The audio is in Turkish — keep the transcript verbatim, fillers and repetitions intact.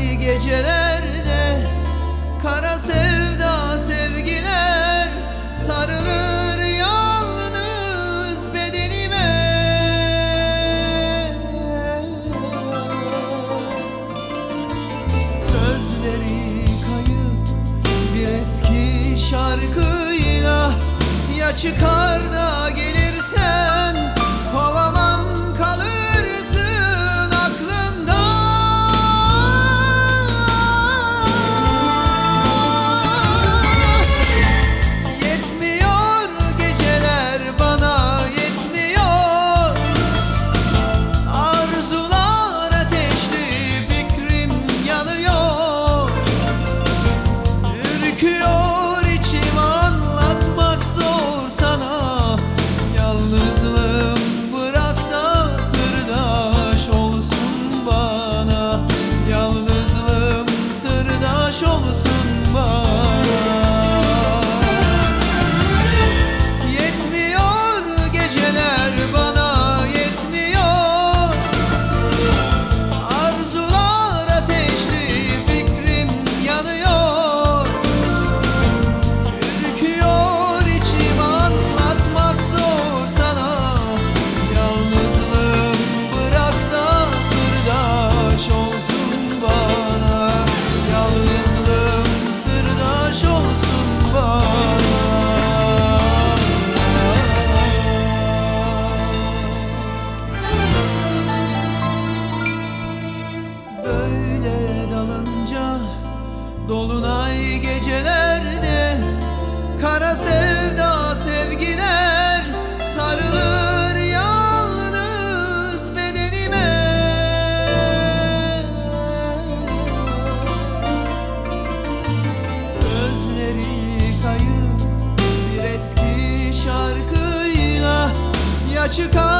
gecelerde kara sevda sevgiler sarılır yalnız bedenime. Sözleri kayıp bir eski şarkıyla, ya çıkar da gelirsen kovamam, kalırsın aklımda. Yetmiyor geceler bana, yetmiyor arzular ateşli, fikrim yanıyor. Ürküyor içim, anlatmak zor sana. Yalnızlığım bırak da sırdaş olsun bana. Yalnızlığım sırdaş olsun bana. Yetmiyor geceler bana, yetmiyor arzular ateşli, fikrim yanıyor. Ürküyor içim, anlatmak zor sana. Yalnızlığım bırak da sırdaş olsun bana. Yalnızlığım sırdaş olsun bana. Böyle dalınca dolunay gecelerde kara sevda sevgiler sarılır yalnız bedenime. Sözleri kayıp bir eski şarkıyla, ya çıkar